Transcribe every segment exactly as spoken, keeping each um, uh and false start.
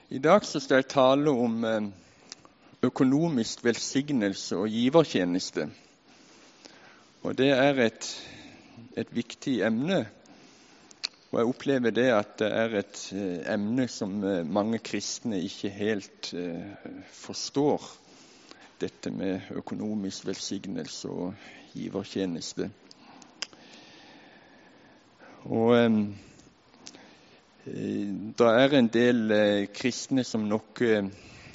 I dag så skal jeg tale om økonomisk velsignelse og givertjeneste. Og det er et, et viktig emne, og jeg opplever det at det er et emne som mange kristne ikke helt uh, forstår, dette med økonomisk velsignelse og givertjeneste. Og um, det er en del uh, kristne som nok uh,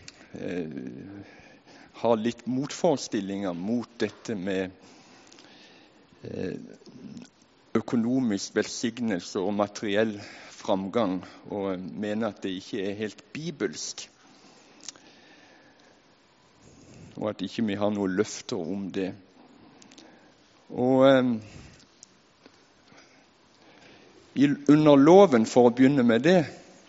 har litt motforestillinger mot dette med uh, økonomisk velsignelse og materiell framgang, og mener at det ikke er helt bibelsk, og at ikke vi har noen løfter om det. Og um, under loven, for å begynne med det,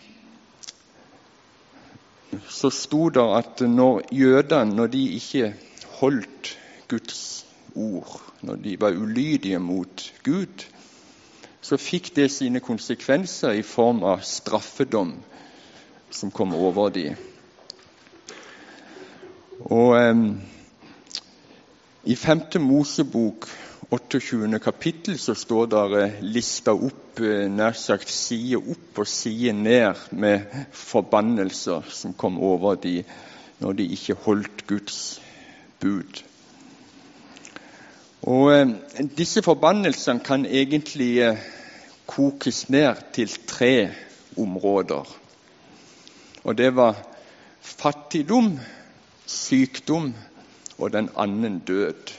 så stod det at når jødene, når de ikke holdt Guds ord, når de var ulydige mot Gud, så fikk det sine konsekvenser i form av straffedom som kom over dem. Og um, i femte Mosebok otteogtjuende kapittel så står det lista opp, nær sagt side opp og side ned med forbannelser som kom over de når de ikke holdt Guds bud. Og eh, disse forbannelsene kan egentlig eh, kokes ned til tre områder. Og det var fattigdom, sykdom og den annen død.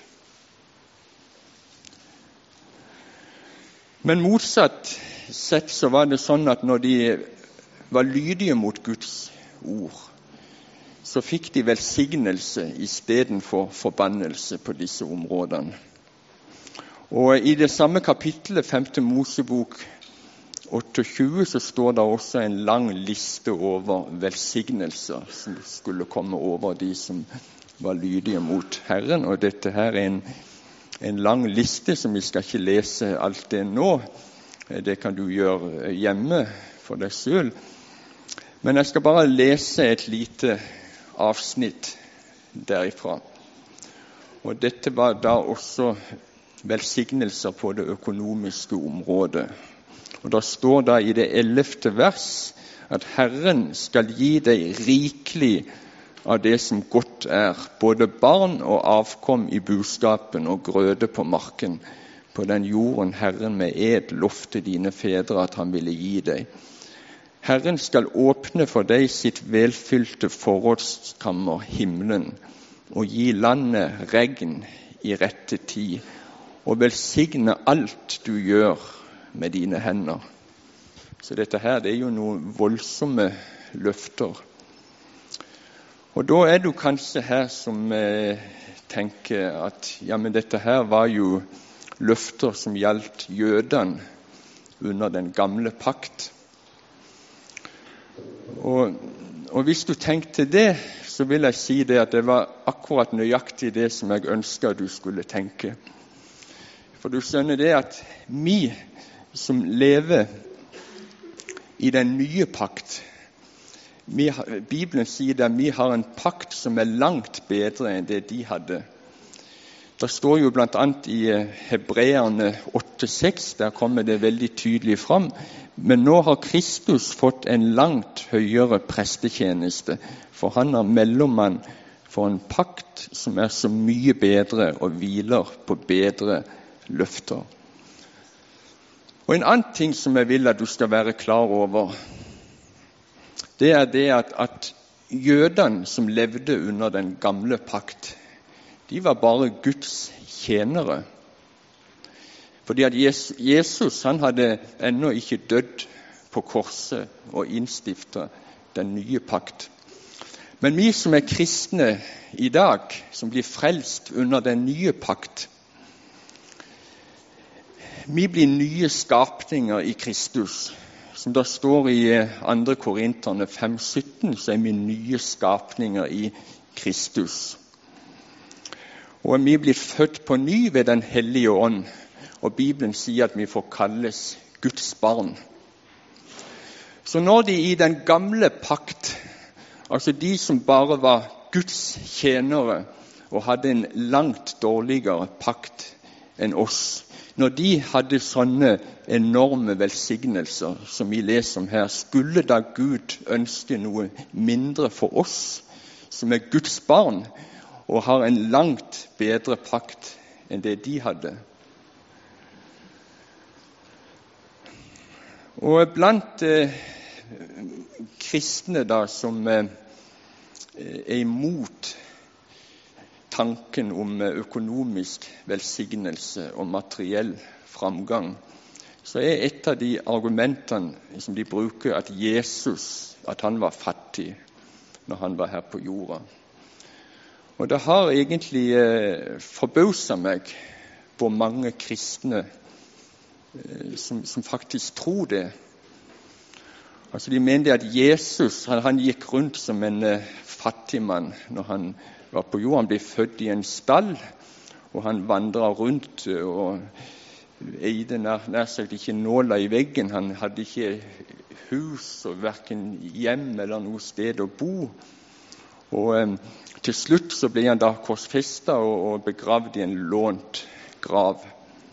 Men motsatt sett så var det sånn at når de var lydige mot Guds ord, så fikk de velsignelse i stedet for forbannelse på disse områdene. Og i det samme kapittelet, femte Mosebok otteogtjue, så står det også en lang liste over velsignelser som skulle komme over de som var lydige mot Herren. Og dette her er en En lang liste som vi skal ikke lese alt det nå. Det kan du gjøre hjemme for deg selv. Men jeg skal bare lese et lite avsnitt derifra. Og dette var da også velsignelser på det økonomiske området. Og da står det i det ellevte vers at Herren skal gi deg rikelig av det som godt er, både barn og avkom i buskapen og grøde på marken, på den jorden Herren med ed lovte dine fedre at han ville gi deg. Herren skal åpne for deg sitt velfylte forrådskammer, himmelen, og gi landet regn i rette tid, og velsigne alt du gjør med dine hender. Så dette her, det er jo noen voldsomme løfter. Og da er du kanskje her som eh, tenker at ja, men dette her var jo løfter som gjaldt jødene under den gamle pakt. Og, og hvis du tenkte det, så vil jeg si det at det var akkurat nøyaktig det som jeg ønsket du skulle tenke. For du skjønner det at vi som lever i den nye pakt, Vi, Bibelen sier at vi har en pakt som er langt bedre enn det de hadde. Det står jo blant annet i Hebreerne åtte seks, der kommer det veldig tydelig fram. Men nå har Kristus fått en langt høyere prestetjeneste, for han er mellommann for en pakt som er så mye bedre og hviler på bedre løfter. Og en annen ting som jeg vil at du skal være klar over, det er det at, at jødene som levde under den gamle pakt, de var bare Guds tjenere. Fordi at Jesus, han hadde ennå ikke dødd på korset og innstiftet den nye pakt. Men vi som er kristne i dag, som blir frelst under den nye pakt, vi blir nye skapninger i Kristus. Som det står i andre Korinterne fem sytten, så er vi nye skapninger i Kristus. Og vi blir født på ny ved den hellige ånd, og Bibelen sier at vi får kalles Guds barn. Så når de i den gamle pakt Altså de som bare var Guds tjenere og hadde en langt dårligere pakt enn oss. Når de hadde sånne enorme velsignelser som vi leser om her, skulle da Gud ønske noe mindre for oss som er Guds barn og har en langt bedre pakt enn det de hadde? Og blant eh, kristne da som eh, er imot tanken om økonomisk velsignelse og materiell framgang, så er et av de argumentene som de bruker at Jesus, at han var fattig når han var her på jorda. Og det har egentlig eh, forbauset meg hvor mange kristne eh, som, som faktisk tror det. Altså de mener at Jesus, han, han gikk rundt som en eh, fattig mann når han var på jord. Han ble født i en stall, og han vandret rundt og eide nær, nær sagt ikke nåla i veggen. Han hadde ikke hus og hverken hjem eller noe sted å bo. Og eh, til slutt så ble han da korsfestet og, og begravd i en lånt grav.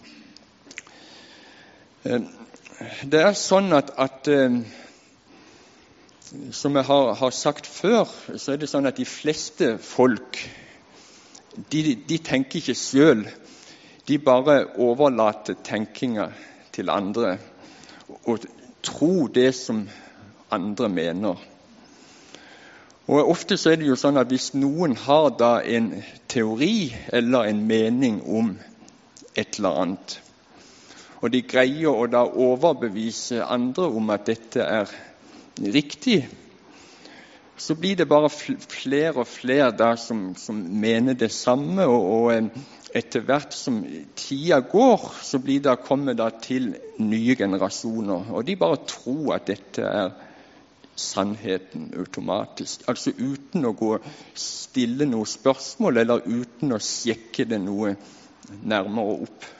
Eh, det er sånn at, at eh, som jeg har, har sagt før, så er det sånn at de fleste folk, de, de tenker ikke selv. De bare overlater tenkinga til andre og tror det som andre mener. Og ofte så er det jo sånn at hvis noen har da en teori eller en mening om et eller annet, og de greier å da overbevise andre om at dette er riktig, så blir det bare flere og flere da som, som mener det samme, og, og etter hvert som tida går, så blir det kommet da til nye generasjoner, og de bare tror at dette er sannheten automatisk, altså uten å gå stille noe spørsmål, eller uten å sjekke det noe nærmere opp.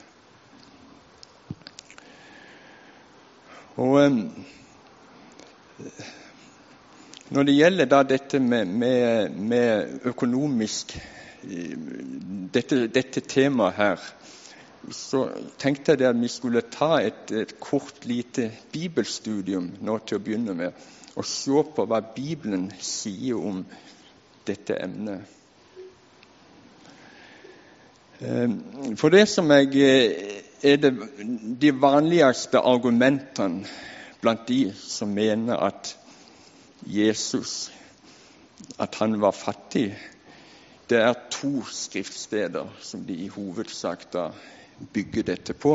Og når det gjelder da dette med, med, med økonomisk dette, dette temaet her, så tenkte jeg at vi skulle ta et, et kort lite bibelstudium nå til å begynne med, og se på hva Bibelen sier om dette emnet. For det som jeg, er det, de vanligste argumentene blant de som mener at Jesus, at han var fattig, det er to skriftsteder som de i hovedsak da bygger dette på.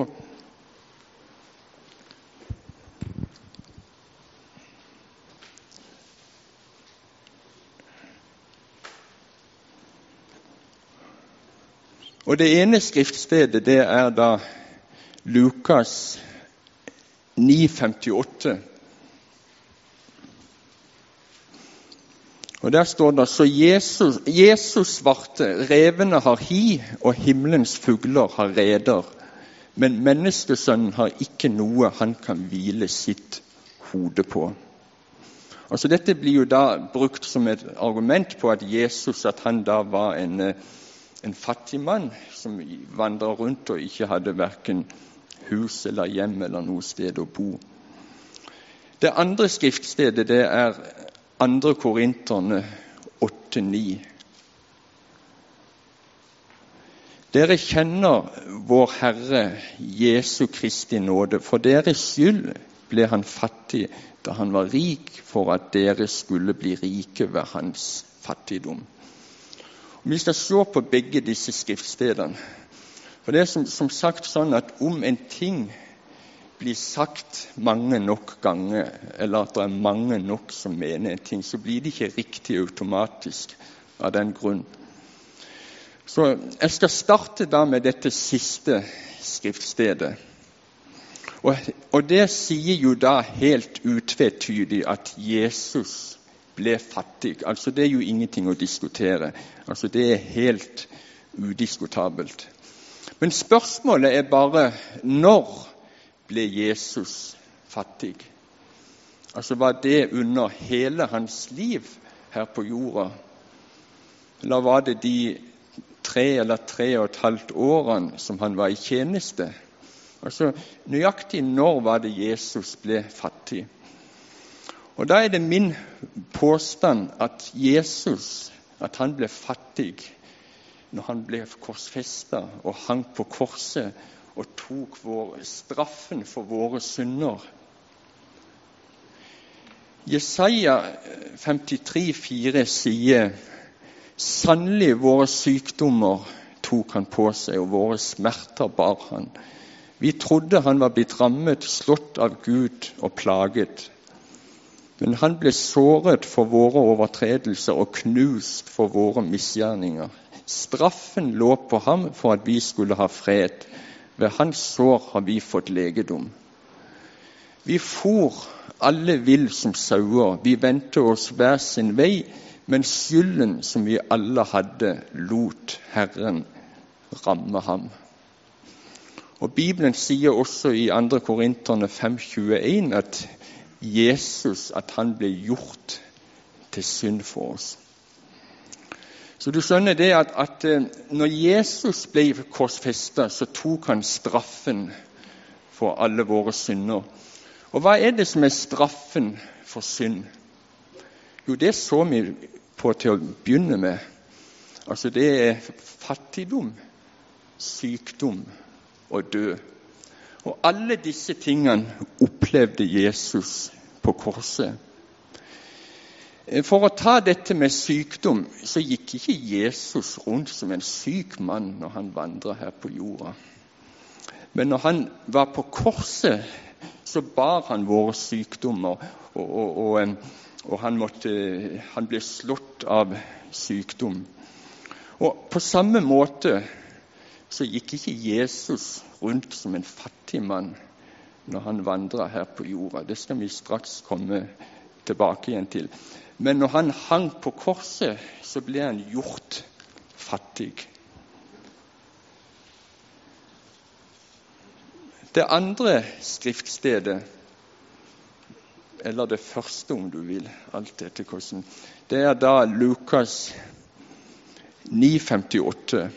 Og det ene skriftstedet, det er da Lukas ni femtiåtte. Og der står det, så Jesus, Jesus svarte, revene har hi, og himmelens fugler har reder, men menneskesønnen har ikke noe han kan hvile sitt hode på. Altså dette blir jo da brukt som et argument på at Jesus, at han da var en, en fattig mann som vandret rundt og ikke hadde hverken hus eller hjem eller noe sted å bo. Det andre skriftstedet, det er andre Korinterne åtte ni. Dere kjenner vår Herre Jesu Kristi nåde. For deres skyld ble han fattig da han var rik, for at dere skulle bli rike ved hans fattigdom. Og vi skal se på begge disse skriftstedene. For det er som, som sagt sånn at om en ting blir sagt mange nok ganger, eller at det er mange nok som mener en ting, så blir det ikke riktig automatisk av den grunn. Så jeg skal starte da med dette siste skriftstedet. Og, og det sier jo da helt utvetydig at Jesus ble fattig. Altså det er jo ingenting å diskutere. Altså det er helt udiskutabelt. Men spørsmålet er bare, når ble Jesus fattig? Altså var det under hele hans liv her på jorda. Eller var det de tre eller tre og et halvt årene som han var i tjeneste? Altså, nøyaktig når var det Jesus ble fattig? Og da er det min påstand at Jesus, at han ble fattig når han ble korsfestet og hang på korset og tok vår, straffen for våre synder. Jesaja femtitre fire sier: sannelig våre sykdommer tok han på seg, og våre smerter bar han. Vi trodde han var blitt rammet, slått av Gud og plaget. Men han ble såret for våre overtredelser og knust for våre misgjerninger. Straffen lå på ham for at vi skulle ha fred. Ved hans sår har vi fått legedom. Vi for alle vill som sauer, vi vendte oss hver sin vei, men skylden som vi alle hadde, lot Herren ramme ham. Og Bibelen sier også i andre Korinterne fem tjueen at Jesus, at han ble gjort til synd for oss. Så du skjønner det at, at når Jesus ble korsfestet, så tok han straffen for alle våre synder. Og hva er det som er straffen for synd? Jo, det så vi på til å begynne med. Altså det er fattigdom, sykdom og død. Og alle disse tingene opplevde Jesus på korset. For å ta dette med sykdom, så gikk ikke Jesus rundt som en syk mann når han vandret her på jorda. Men når han var på korset, så bar han våre sykdommer, og, og, og, og han, måtte, han ble slått av sykdom. Og på samme måte så gikk ikke Jesus rundt som en fattig mann når han vandret her på jorda. Det skal vi straks komme tilbake igjen til. Men når han hang på korset, så ble han gjort fattig. Det andre skriftstedet, eller det første om du vil, alt etter hvordan, det er da Lukas ni femtiåtte.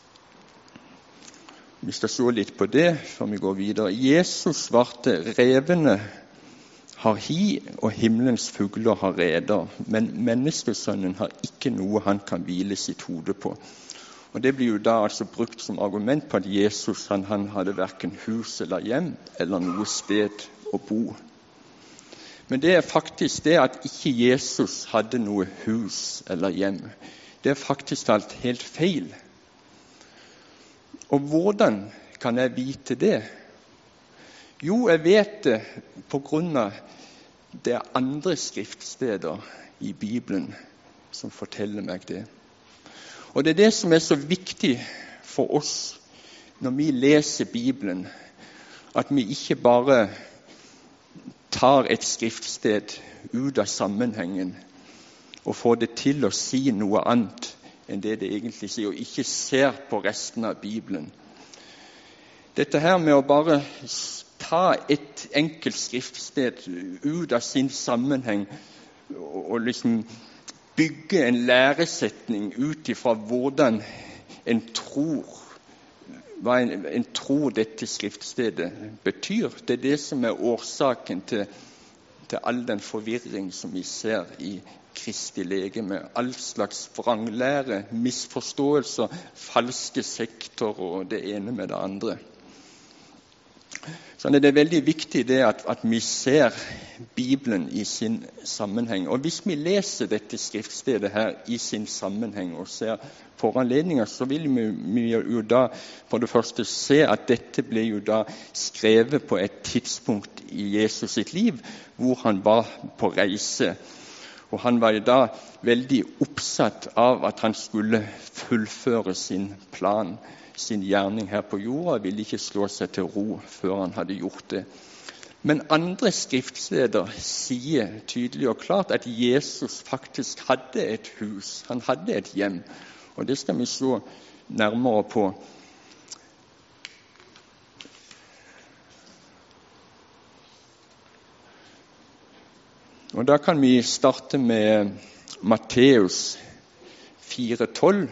Vi skal se litt på det før vi går videre. Jesus svarte: revene har hi, og himmelens fugler har reder, men menneskesønnen har ikke noe han kan hvile sitt hode på. Og det blir jo da altså brukt som argument på at Jesus han, han hadde hverken hus eller hjem, eller noe sted å bo. Men det er faktisk det at ikke Jesus hadde noe hus eller hjem. Det er faktisk alt helt feil. Og hvordan kan jeg vite det? Jo, jeg vet det på grunn av det er andre skriftsteder i Bibelen som forteller meg det. Og det er det som er så viktig for oss når vi leser Bibelen, at vi ikke bare tar et skriftsted ut av sammenhengen og får det til å si noe annet enn det det egentlig sier, og ikke ser på resten av Bibelen. Dette her med å bare ta et enkelt skriftsted ut av sin sammenheng og, og liksom bygge en læresetning ut ifra hvordan en tror, hva en, en tror dette skriftstedet betyr. Det er det som er årsaken til, til all den forvirring som vi ser i Kristi legeme. All slags vranglære, misforståelser, falske sekter og det ene med det andre. Så det er veldig viktig det at, at vi ser Bibelen i sin sammenheng. Og hvis vi leser dette skriftstedet her i sin sammenheng og ser foranledninger, så vil vi, vi jo da for det første se at dette ble jo da skrevet på et tidspunkt i Jesus sitt liv hvor han var på reise. Og han var jo da veldig oppsatt av at han skulle fullføre sin plan, sin gjerning her på jorda, ville ikke slå seg til ro før han hadde gjort det. Men andre skriftsteder sier tydelig og klart at Jesus faktisk hadde et hus, han hadde et hjem. Og det skal vi se nærmere på. Og da kan vi starte med Matteus fire tolv.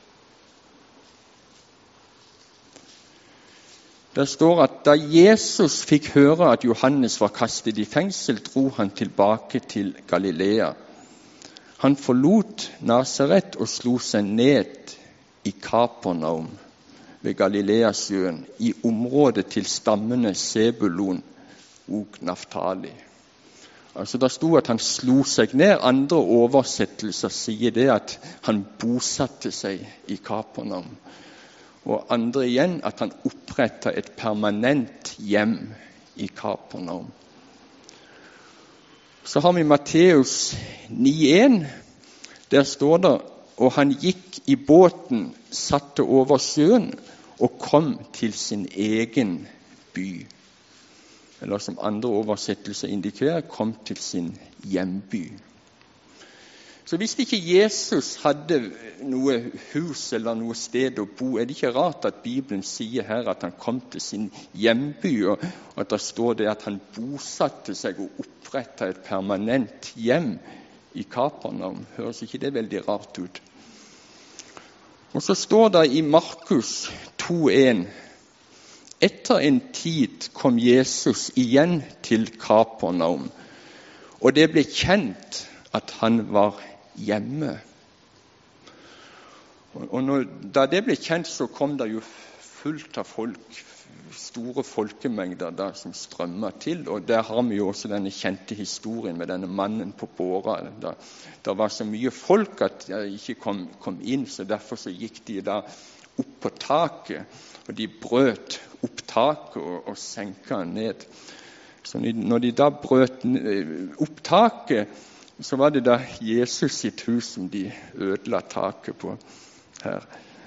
Det står at da Jesus fikk høre at Johannes var kastet i fengsel, dro han tilbake til Galilea. Han forlot Nasaret og slo seg ned i Kapernaum ved Galileasjøen, i området til stammene Sebulon og Naftali. Altså det sto at han slo seg ned. Andre oversettelser sier det at han bosatte seg i Kapernaum. Og andre igjen at han opprettet et permanent hjem i Kapernaum. Så har vi Matteus ni en. Der står det, og han gikk i båten, satte over sjøen og kom til sin egen by. Eller som andre oversettelser indikerer, kom til sin hjemby. Så hvis ikke Jesus hadde noe hus eller noe sted å bo, er det ikke rart at Bibelen sier her at han kom til sin hjemby, og at det står det at han bosatte seg og opprettet et permanent hjem i Kapernaum. Høres ikke det veldig rart ut? Og så står det i Markus to en, etter en tid kom Jesus igjen til Kapernaum, og det ble kjent at han var hjemme. Og når, da det ble kjent, så kom det jo fullt av folk, store folkemengder da, som strømmet til, og der har vi jo også denne kjente historien med denne mannen på båra. Da, det var så mye folk at jeg ikke kom, kom inn, så derfor så gikk de da opp på taket, og de brøt opp taket og, og senket ned. Så når de da brøt opp taket, så var det da Jesus sitt hus som de ødela taket på her.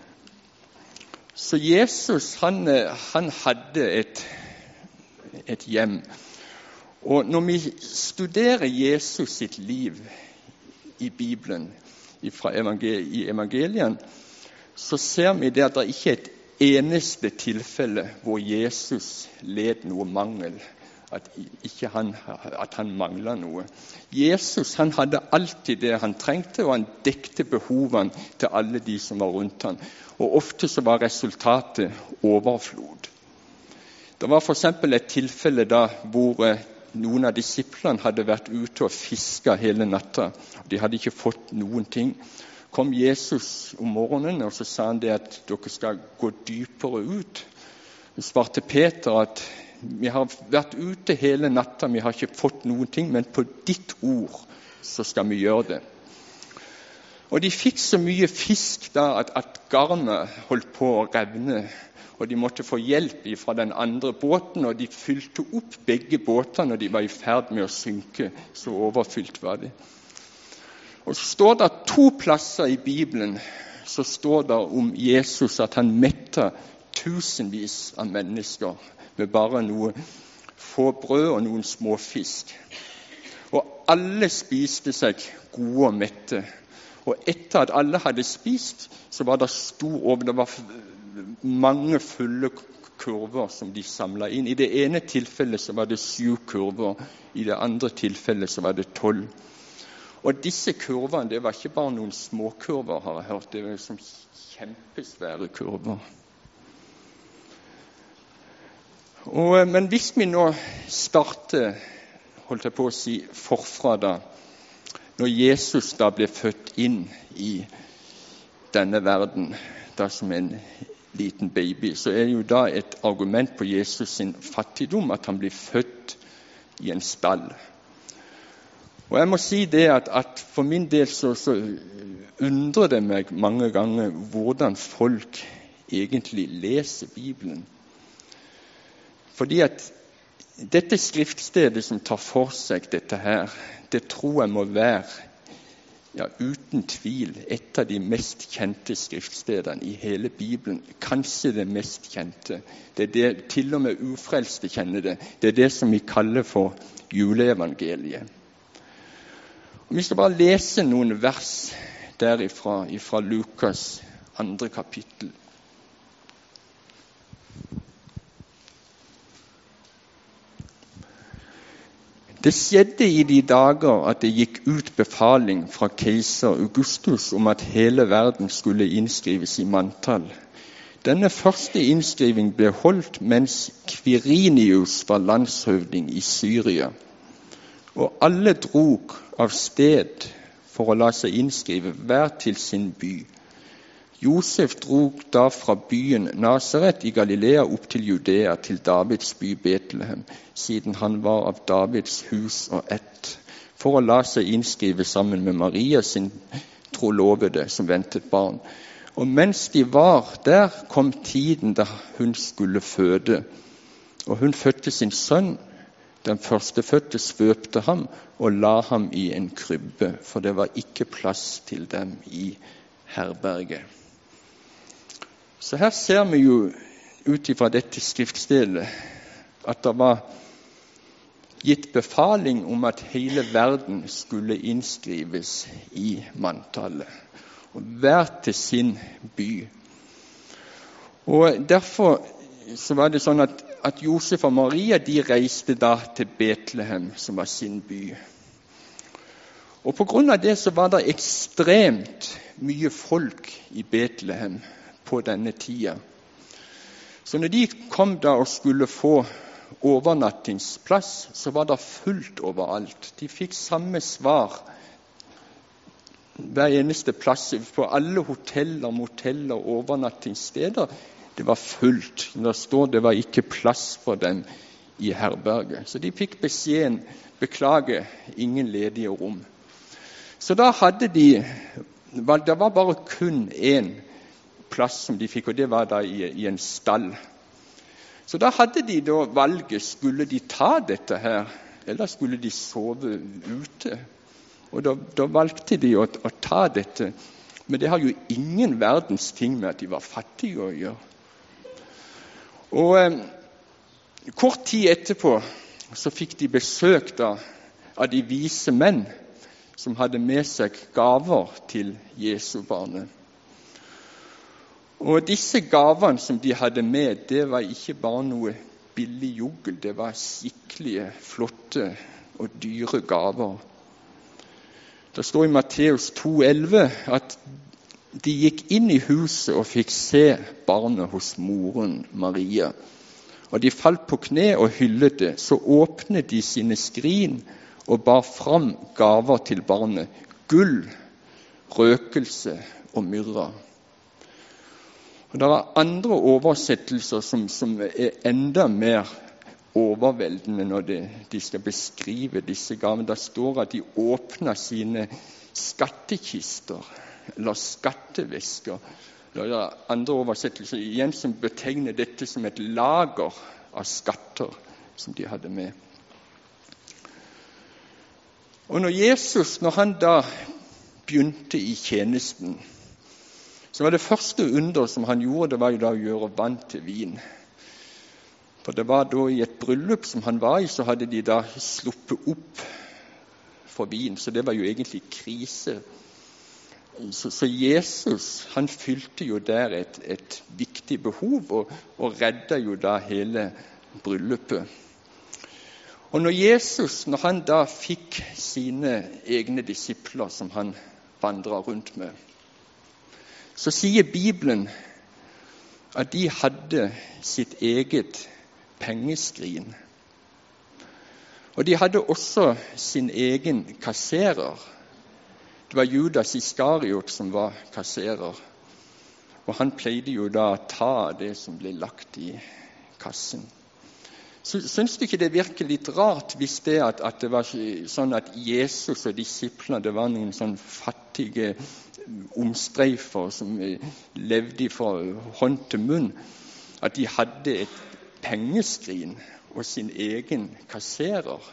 Så Jesus, han, han hadde et, et hjem. Og når vi studerer Jesus sitt liv i Bibelen, fra evangel- i evangelien, så ser vi det at det ikke er et eneste tilfelle hvor Jesus led noe mangel, at, ikke han, at han manglet noe. Jesus, han hadde alltid det han trengte, og han dekte behovene til alle de som var rundt han. Og ofte så var resultatet overflod. Det var for eksempel et tilfelle da hvor noen av disiplene hadde vært ute og fisket hele natta. De hadde ikke fått noen ting. Kom Jesus om morgenen, og så sa han det at dere skal gå dypere ut. Så svarte Peter at vi har vært ute hele natta, vi har ikke fått noen ting, men på ditt ord så skal vi gjøre det. Og de fikk så mye fisk da at, at garnet holdt på å revne, og de måtte få hjelp fra den andre båten, og de fylte opp begge båtene, og de var i ferd med å synke, så overfylt var det. Og så står det to plasser i Bibelen, så står det om Jesus at han mettet tusenvis av mennesker med bare noe få brød og noen små fisk. Og alle spiste seg gode og mette. Og etter at alle hadde spist, så var det stor over, det var mange fulle kurver som de samlet inn. I det ene tilfellet så var det syv kurver, i det andre tilfellet så var det tolv. Og disse kurvene, det var ikke bare noen små kurver, har jeg hørt, det var som kjempesvære kurver. Og, men hvis vi nå starter, holdt jeg på å si, forfra da, når Jesus da ble født inn i denne verden, da som en liten baby, så er det jo da et argument på Jesus sin fattigdom, at han blir født i en stall. Og jeg må si det at, at for min del så, så undrer det meg mange ganger hvordan folk egentlig leser Bibelen. Fordi at dette skriftstedet som tar for seg dette her, det tror jeg må være, ja, uten tvil, et av de mest kjente skriftstedene i hele Bibelen. Kanskje det mest kjente. Det er det, til og med ufrelste kjenner det. Det er det som vi kaller for juleevangeliet. Og vi skal bare lese noen vers derifra, ifra Lukas andre kapittel. Det skjedde i de dager at det gikk ut befaling fra keiser Augustus om at hele verden skulle innskrives i manntall. Denne første innskriving ble holdt mens Quirinius var landshøvding i Syria. Og alle drog av sted for å la seg innskrive hver til sin by. Josef drog da fra byen Nasaret i Galilea opp til Judea, til Davids by Betlehem, siden han var av Davids hus og ett, for å la seg innskrive sammen med Maria, sin trolovede, som ventet barn. Og mens de var der, kom tiden da hun skulle føde, og hun fødte sin sønn. Den førstefødte svøpte ham og la ham i en krybbe, for det var ikke plass til dem i herberget. Så her ser vi jo ut ifra dette skriftstedet at det var gitt befaling om at hele verden skulle innskrives i manntallet, og hver til sin by. Og derfor så var det sånn at, at Josef og Maria de reiste da til Betlehem, som var sin by. Og på grunn av det så var det ekstremt mye folk i Betlehem på denne tida. Så når de kom da og skulle få overnattingsplass, så var det fullt overalt. De fikk samme svar hver eneste plass, på alle hoteller, moteller, overnattingssteder. Det var fullt. Det står det var ikke plass for dem i herberget. Så de fikk beskjeden, beklage, ingen ledige rom. Så da hadde de, det var bare kun én plass som de fikk, og det var da i, i en stall. Så da hadde de da valget, skulle de ta dette her, eller skulle de sove ute? Og da, da valgte de å, å ta dette, men det har jo ingen verdens ting med at de var fattige å gjøre. Og eh, kort tid etterpå så fikk de besøk da av de vise menn som hadde med seg gaver til Jesu barnet. Og disse gavene som de hadde med, det var ikke bare noe billig jugel, det var skikkelige, flotte og dyre gaver. Det står i Matteus to elleve at de gikk inn i huset og fikk se barnet hos moren Maria. Og de falt på kne og hyllet det. Så åpnet de sine skrin og bar fram gaver til barnet, gull, røkelse og myrra. Og det er andre oversettelser som, som er enda mer overveldende når det, de skal beskrive disse gavene. Det står at de åpnet sine skattekister, eller skattevesker. Det er andre oversettelser igjen som betegner dette som et lager av skatter som de hadde med. Og når Jesus, når han da begynte i tjenesten, så var det første under som han gjorde, det var jo da å gjøre vann til vin. For det var da i et bryllup som han var i, så hadde de da sluppet opp for vin, så det var jo egentlig krise. Så, så Jesus, han fylte jo der et, et viktig behov, og, og redda jo da hele bryllupet. Og når Jesus, når han da fikk sine egne disipler som han vandret rundt med, så sier Bibelen at de hadde sitt eget pengeskrin. Og de hadde også sin egen kasserer. Det var Judas Iskariot som var kasserer. Og han pleide jo da å ta det som ble lagt i kassen. Så synes du ikke det virker litt rart hvis det at, at det var sånn at Jesus og disiplene, det var noen sånn fattige omstreifer som levde fra hånd til munn, at de hadde et pengeskrin og sin egen kasserer.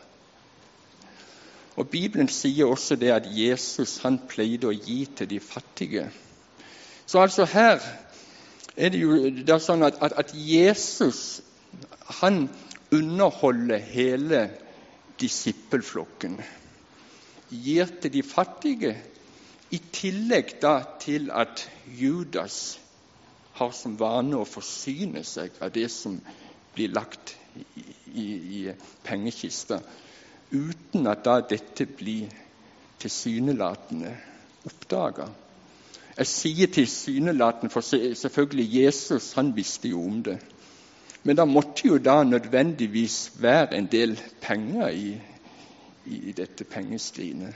Og Bibelen sier også det at Jesus, han pleide å gi til de fattige. Så altså her er det jo det er sånn at, at, at Jesus, han underholder hele disippelflokken, gir til de fattige, i tillegg da til at Judas har som vane å forsyne seg av det som blir lagt i, i, i pengekista. uten at da dette blir tilsynelatende oppdaget. Jeg sier tilsynelatende, for selvfølgelig Jesus, han visste jo om det. Men det måtte jo da nødvendigvis være en del penger i, i dette pengeskrinet.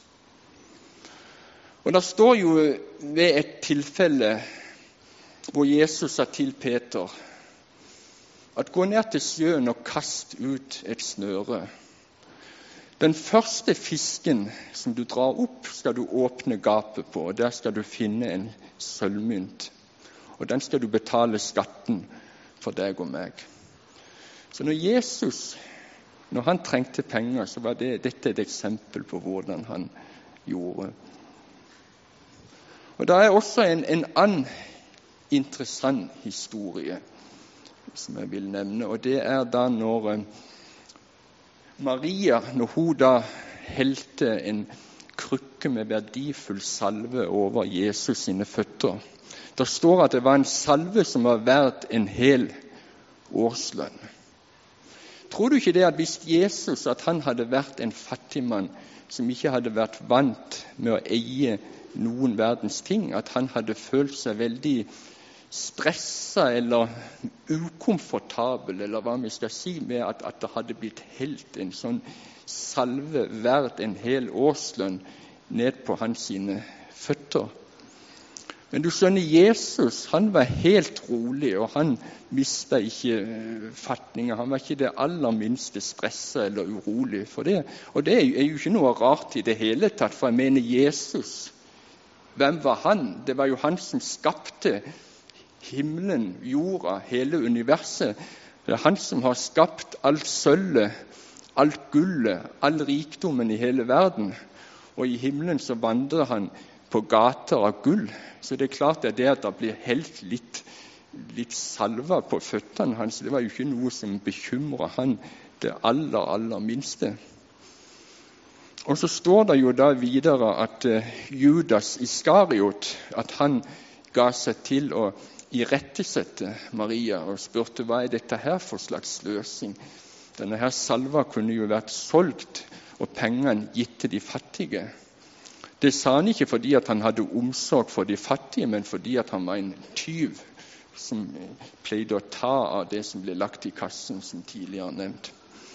Og det står jo ved et tilfelle hvor Jesus sa til Peter at gå ned til sjøen og kast ut et snøre. Den første fisken som du drar opp, skal du åpne gapet på, og der skal du finne en sølvmynt. Og den skal du betale skatten for deg og meg. Så når Jesus, når han trengte penger, så var det, dette et eksempel på hvordan han gjorde. Og det er også en, en annen interessant historie som jeg vil nevne, og det er da når Maria, når hun da helte en krukke med verdifull salve over Jesus sine føtter. Der står at det var en salve som var verdt en hel årslønn. Tror du ikke det at hvis Jesus, at han hadde vært en fattig mann som ikke hadde vært vant med å eie noen verdens ting, at han hadde følt seg veldig stressa eller ukomfortabel, eller hva vi skal si, med at, at det hadde blitt helt en sånn salve verdt en hel årslønn ned på hans sine føtter. Men du skjønner, Jesus, han var helt rolig, og han mistet ikke fatninger. Han var ikke det aller minste stresset eller urolig for det. Og det er jo ikke noe rart i det hele tatt, for jeg mener Jesus, hvem var han? Det var jo han som skapte himmelen, jorda, hele universet. Det er han som har skapt alt sølvet, alt gullet, all rikdommen i hele verden. Og i himmelen så vandrer han på gater av gull. Så det er klart at det at det blir helt litt, litt salva på føttene hans, det var jo ikke noe som bekymret han det aller, aller minste. Og så står det jo da videre at uh, Judas Iskariot, at han ga seg til å irettesette Maria og spurte hva er dette her for slags sløsing. Denne her salva kunne jo vært solgt og pengene gitt til de fattige. Det sa han ikke fordi at han hadde omsorg for de fattige, men fordi at han var en tyv som pleide å ta av det som ble lagt i kassen, som tidligere nevnt.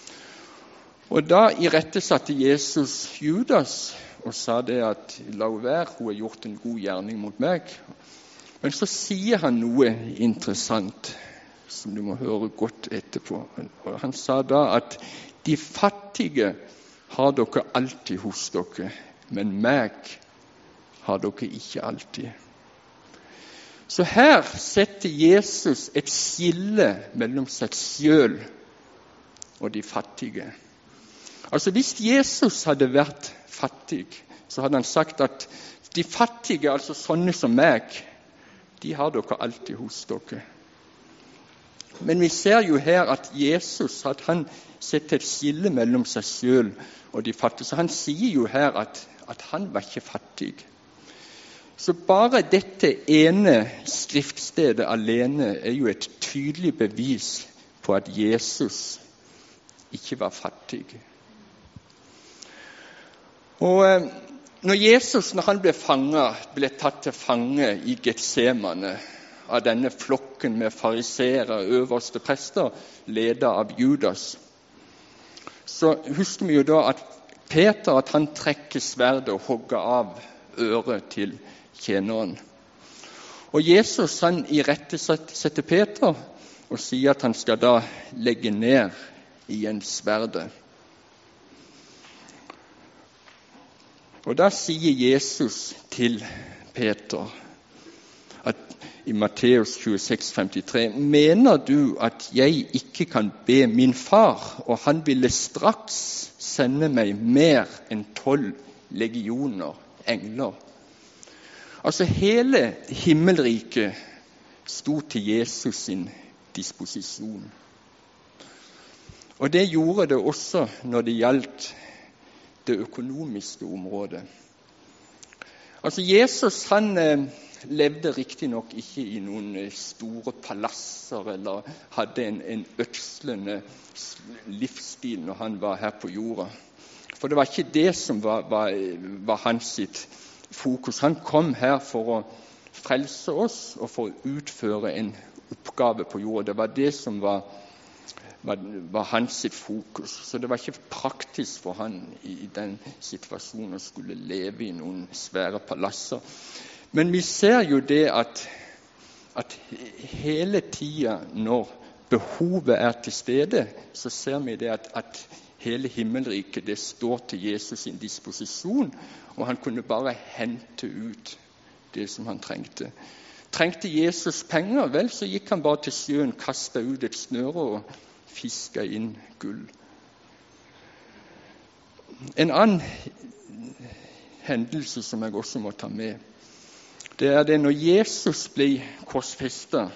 Og da irettesatte Jesus Judas og sa det at la henne være, hun har gjort en god gjerning mot meg. Men så sier han noe interessant som du må høre godt etterpå. Og han sa da at de fattige har dere alltid hos dere, men meg har dere ikke alltid. Så her setter Jesus et skille mellom seg selv og de fattige. Altså hvis Jesus hadde vært fattig, så hadde han sagt at de fattige, altså sånne som meg, de har dere alltid hos dere. Men vi ser jo her at Jesus, at han setter et skille mellom seg selv og de fattige. Så han sier jo her at at han var ikke fattig. Så bare dette ene skriftstedet alene er jo et tydelig bevis på at Jesus ikke var fattig. Og når Jesus, når han ble fanget, ble tatt til fange i Getsemane av denne flokken med fariseere, øverste prester, ledet av Judas, så husker vi jo da at Peter, at han trekker sverdet og hogger av øret til tjeneren. Og Jesus, han irettesetter Peter og sier at han skal da legge ned igjen sverdet. Og da sier Jesus til Peter at i Matteus tjueseks femtitre, mener du at jeg ikke kan be min far, og han ville straks sende meg mer enn tolv legioner engler? Altså hele himmelriket sto til Jesus sin disposisjon. Og det gjorde det også når det gjaldt det økonomiske området. Altså Jesus, han levde riktig nok ikke i noen store palasser eller hadde en, en ødslende livsstil når han var her på jorda. For det var ikke det som var, var, var hans sitt fokus. Han kom her for å frelse oss og for å utføre en oppgave på jorda. Det var det som var, var, var hans sitt fokus. Så det var ikke praktisk for han i, i den situasjonen å skulle leve i noen svære palasser. Men vi ser jo det at, at hele tiden når behovet er til stede, så ser vi det at, at hele himmelriket det står til Jesus sin disposisjon, og han kunne bare hente ut det som han trengte. Trengte Jesus penger? Vel, så gikk han bare til sjøen, kastet ut et snøre og fisket inn gull. En annen hendelse som jeg også må ta med, det er det når Jesus ble korsfestet,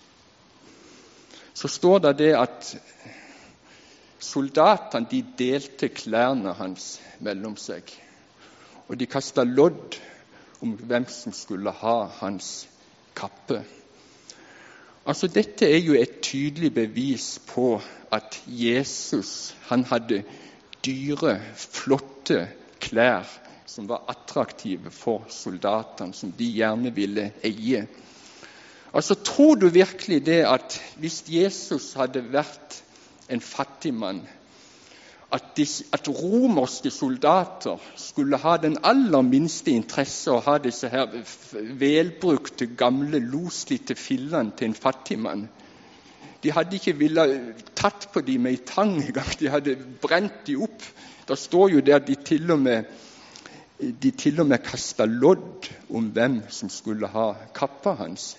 så står det det at soldatene de delte klærne hans mellom seg, og de kastet lodd om hvem som skulle ha hans kappe. Altså dette er jo et tydelig bevis på at Jesus, han hadde dyre, flotte klær som var attraktive for soldatene, som de gjerne ville eie. Altså, tror du virkelig det at hvis Jesus hadde vært en fattig mann, at, de, at romerske soldater skulle ha den aller minste interesse å ha disse her velbrukte, gamle, loslitte fillene til en fattig mann? De hadde ikke villet tatt på dem med en tang engang, de hadde brent dem opp. Det står jo der de til og med De til og med kastet lodd om hvem som skulle ha kappa hans.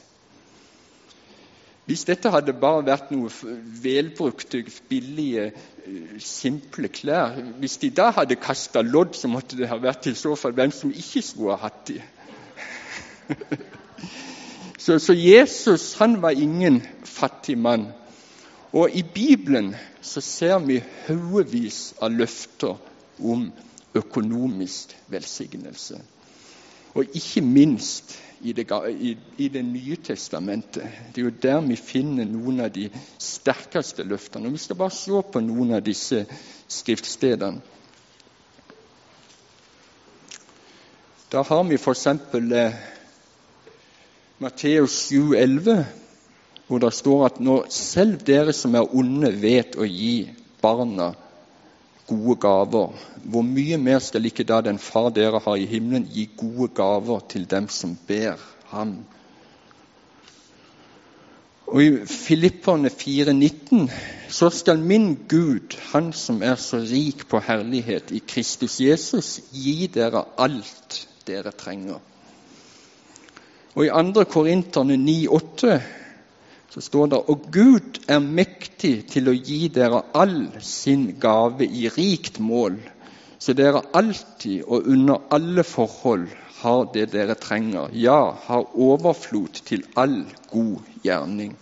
Hvis dette hadde bare vært noe velbrukte, billige, simple klær, hvis de da hadde kastet lodd, så måtte det ha vært til så fall hvem som ikke skulle ha hatt de. så, så Jesus, han var ingen fattig mann. Og i Bibelen så ser vi haugevis av løfter om økonomisk velsignelse. Og ikke minst i det, i, i det nye testamentet. Det er jo der vi finner noen av de sterkeste løftene. Og vi skal bare se på noen av disse skriftstedene. Da har vi for eksempel eh, Matteus sju elleve, hvor det står at når selv dere som er onde vet å gi barna gode gaver, hvor mye mer skal ikke da den far dere har i himmelen gi gode gaver til dem som ber ham? Og i Filipperne fire nitten, så skal min Gud, han som er så rik på herlighet i Kristus Jesus, gi dere alt dere trenger. Og i andre Korinterne ni åtte, så står det, og Gud er mektig til å gi dere all sin gave i rikt mål, så dere alltid og under alle forhold har det dere trenger, ja, har overflod til all god gjerning.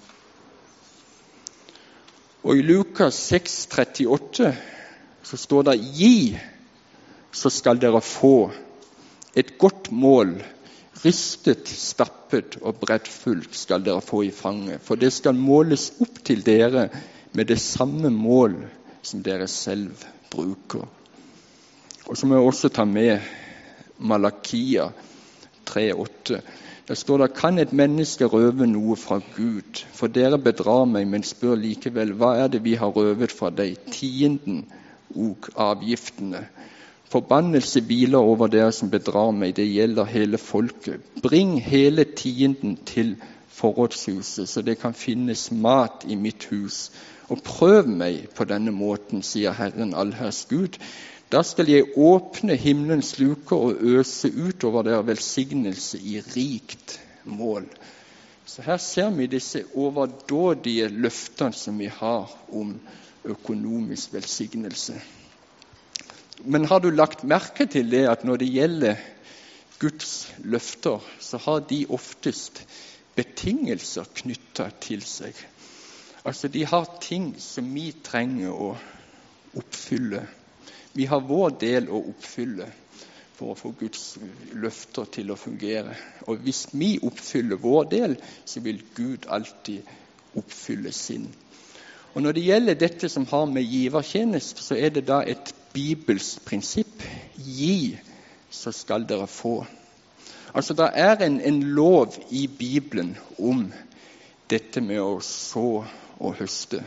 Og i Lukas seks trettiåtte så står det, gi, så skal dere få et godt mål, ristet, stappet og breddfullt skal dere få i fanget, for det skal måles opp til dere med det samme mål som dere selv bruker. Og så må jeg også ta med Malakia tre åtte. Der står det, kan et menneske røve noe fra Gud? For dere bedrar meg, men spør likevel, hva er det vi har røvet fra deg? Tienden og avgiftene. Forbannelse hviler over dere som bedrar meg, det gjelder hele folket. Bring hele tienden til forrådshuset, så det kan finnes mat i mitt hus. Og prøv meg på denne måten, sier Herren allherrs Gud. Da skal jeg åpne himmelens luker og øse ut over dere velsignelse i rikt mål. Så her ser vi disse overdådige løftene som vi har om økonomisk velsignelse. Men har du lagt merke til det at når det gjelder Guds løfter, så har de oftest betingelser knyttet til seg. Altså de har ting som vi trenger å oppfylle. Vi har vår del å oppfylle for å få Guds løfter til å fungere. Og hvis vi oppfyller vår del, så vil Gud alltid oppfylle sin. Og når det gjelder dette som har med givertjeneste, så er det da et bibelsk prinsipp. Gi, så skal dere få. Altså det er en, en lov i Bibelen om dette med å så og høste.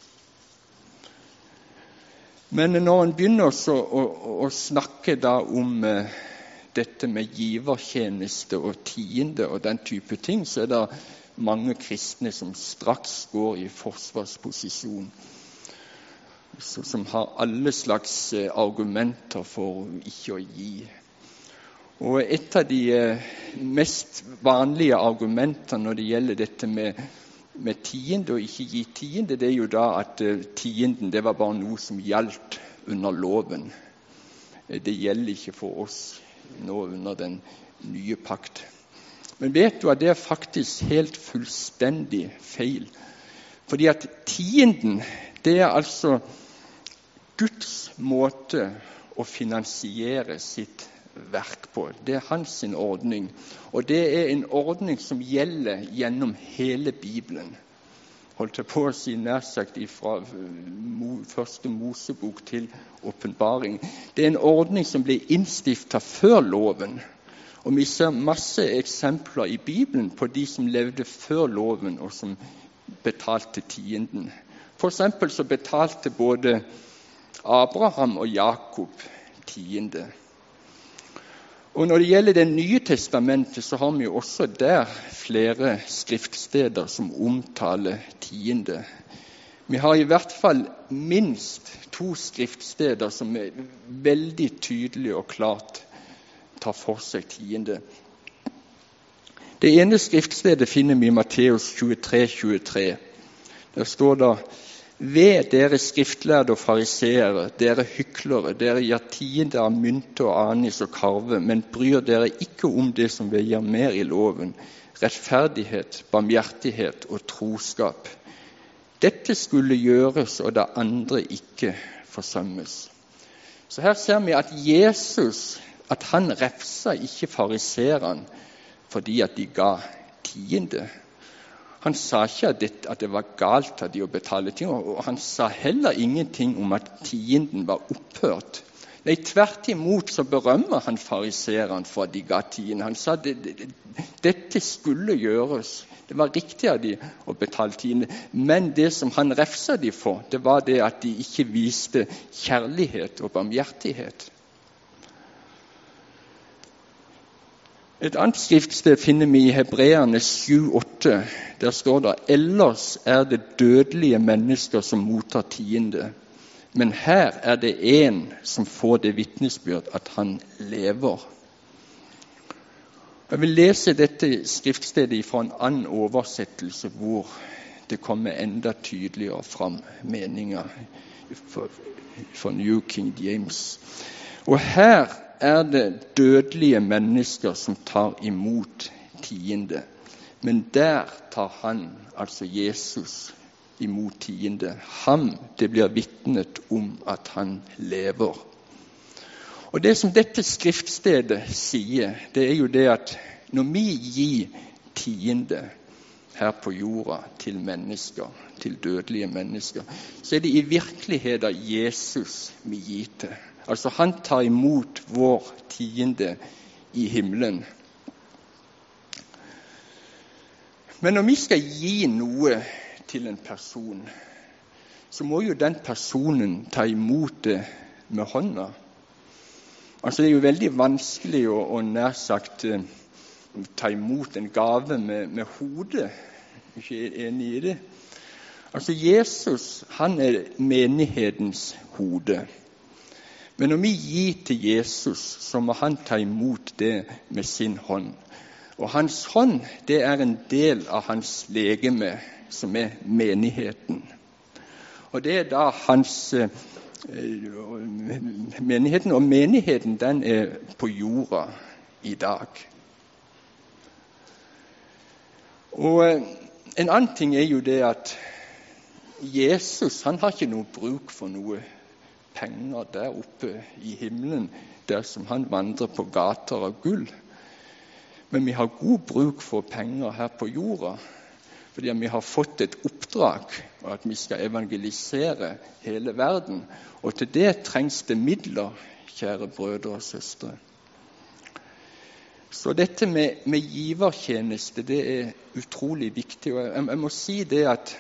Men når en begynner å, å, å snakke da om uh, dette med givertjeneste og tiende og den type ting, så er det mange kristne som straks går i forsvarsposisjon, så, som har alle slags uh, argumenter for ikke å gi. Og et av de uh, mest vanlige argumentene når det gjelder dette med med tiende og ikke gi tiende, det er jo da at uh, tienden det var bare noe som gjaldt under loven. Det gjelder ikke for oss nå under den nye pakt. Men vet du at det er faktisk helt fullstendig feil? Fordi at tienden, det er altså Guds måte å finansiere sitt verk på. Det er hans ordning, og det er en ordning som gjelder gjennom hele Bibelen. Holdt jeg på å si nær sagt fra første Mosebok til åpenbaring. Det er en ordning som ble innstiftet før loven, og vi ser masse eksempler i Bibelen på de som levde før loven og som betalte tienden. For eksempel så betalte både Abraham og Jakob tiende. Og når det gjelder Det nye testamentet, så har vi også der flere skriftsteder som omtaler tiende. Vi har i hvert fall minst to skriftsteder som er veldig tydelig og klart tar for seg tiende. Det ene skriftstedet finner vi i Matteus tjuetre tjuetre. Der står det: Ved dere skriftlærde og fariseere, dere hyklere, dere gir tiende av mynte og anis og karve, men bryr dere ikke om det som veier mer i loven, rettferdighet, barmhjertighet og troskap. Dette skulle gjøres, og det andre ikke forsømmes. Så her ser vi at Jesus, at han refsa ikke fariserene fordi at de ga tiende. Han sa ikke at det, at det var galt av de å betale ting, og han sa heller ingenting om at tienden var opphørt. Nei, tvert imot så berømmer han fariserene for at de ga tienden. Han sa at det, det, dette skulle gjøres. Det var riktig av de å betale tienden. Men det som han refsa de for, det var det at de ikke viste kjærlighet og barmhjertighet. Et annet skriftsted finner vi i Hebreerne sju åtte. Der står det: Ellers er det dødelige mennesker som mottar tiende. Men her er det en som får det vitnesbyrd at han lever. Jeg vil lese dette skriftstedet fra en annen oversettelse hvor det kommer enda tydeligere fram meninger for, for New King James. Og her er det dødelige mennesker som tar imot tiende. Men der tar han, altså Jesus, imot tiende. Ham, det blir vitnet om at han lever. Og det som dette skriftstedet sier, det er jo det at når vi gir tiende her på jorda til mennesker, til dødelige mennesker, så er det i virkeligheten Jesus vi gir til. Altså han tar imot vår tiende i himmelen. Men når vi skal gi noe til en person, så må jo den personen ta imot det med hånda. Altså det er jo veldig vanskelig å, å nær sagt ta imot en gave med, med hodet. Jeg er ikke enig i det. Altså Jesus, han er menighetens hode. Men når vi gir til Jesus, så må han ta imot det med sin hånd. Og hans hånd, det er en del av hans legeme, som er menigheten. Og det er da hans eh, menigheten, og menigheten den er på jorda i dag. Og eh, en annen ting er jo det at Jesus, han har ikke noe bruk for noe penger der oppe i himmelen, der som han vandrer på gater av gull. Men vi har god bruk for penger her på jorda, fordi vi har fått et oppdrag, og at vi skal evangelisere hele verden. Og til det trengs det midler, kjære brødre og søstre. Så dette med, med givertjeneste, det er utrolig viktig. Og jeg, jeg må si det at,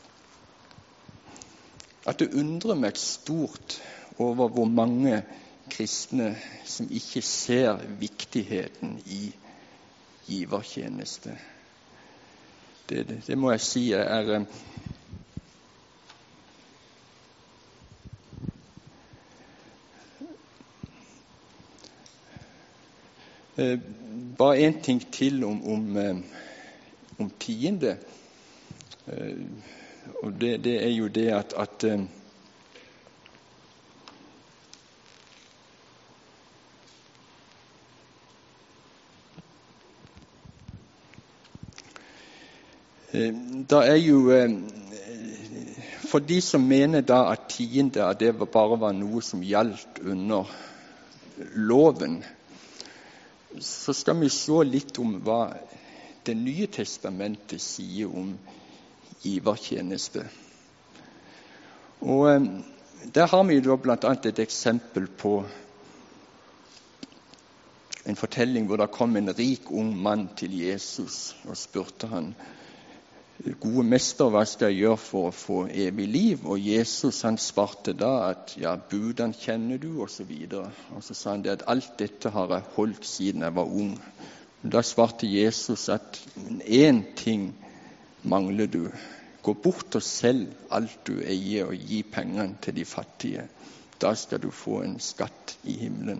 at det undrer meg stort over hvor mange kristne som ikke ser viktigheten i givertjeneste. Det, det, det må jeg si er eh, bare en ting til om, om, om tiende. Eh, og det, det er jo det at, at eh, det er jo for de som mener da at tiende at det bare var noe som gjaldt under loven, så skal vi se litt om hva Det nye testamentet sier om givertjeneste. Og der har vi da blant annet et eksempel på en fortelling hvor det kom en rik ung mann til Jesus og spurte han: Gode mester, hva skal jeg gjøre for å få evig liv? Og Jesus han svarte da at ja, budene kjenner du, og så videre. Og så sa han det at alt dette har jeg holdt siden jeg var ung. Og da svarte Jesus at én ting mangler du. Gå bort og selg alt du eier, og gi pengene til de fattige. Da skal du få en skatt i himmelen.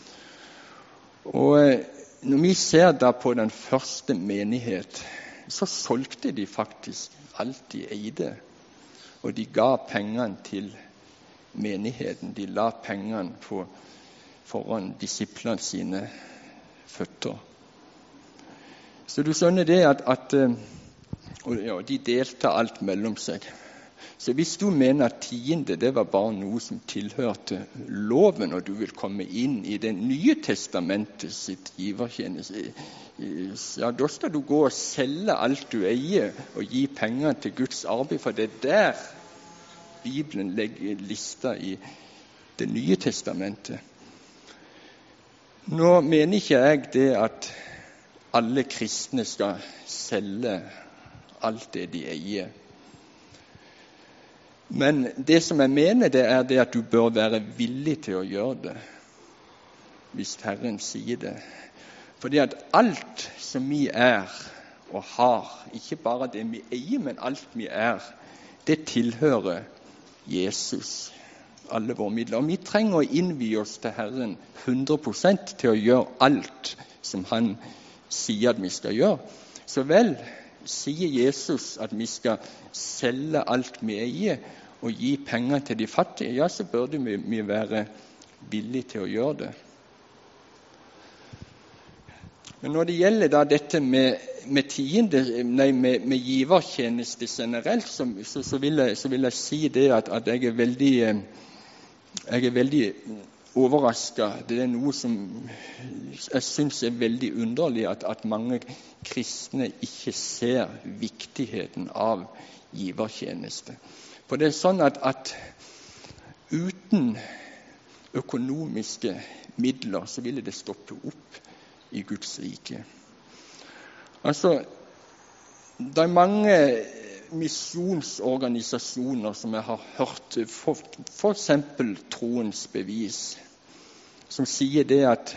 Og når vi ser da på den første menighet, så solgte de faktisk alt de eide, og de ga pengene til menigheten. De la pengene på, foran disiplene sine føtter. Så du skjønner det at, at og, ja, de delte alt mellom seg. Så hvis du mener at tiende det var bare noe som tilhørte loven, og du vil komme inn i Det nye testamentet sitt givertjeneste, ja, da skal du gå og selge alt du eier og gi penger til Guds arbeid, for det er der Bibelen legger lista i Det nye testamentet. Nå mener ikke jeg det at alle kristne skal selge alt det de eier. Men det som jeg mener, det er det at du bør være villig til å gjøre det, hvis Herren sier det. Fordi at alt som vi er og har, ikke bare det vi eier, men alt vi er, det tilhører Jesus, alle våre midler. Og vi trenger å innvie oss til Herren hundre prosent til å gjøre alt som han sier at vi skal gjøre. Så vel sier Jesus at vi skal selge alt vi eier og gi penger til de fattige, ja, så burde vi, vi være villige til å gjøre det. Men når det gjelder da dette med, med tiende, nei, med, med givertjeneste generelt, så, så, så, vil jeg, så vil jeg si det at, at jeg er veldig jeg er veldig overrasket. Det er noe som jeg synes er veldig underlig, at, at mange kristne ikke ser viktigheten av givertjeneste. For det er sånn at, at uten økonomiske midler så ville det stoppe opp i Guds rike. Altså, det er mange misjonsorganisasjoner som jeg har hørt, for, for eksempel Troens bevis, som sier det at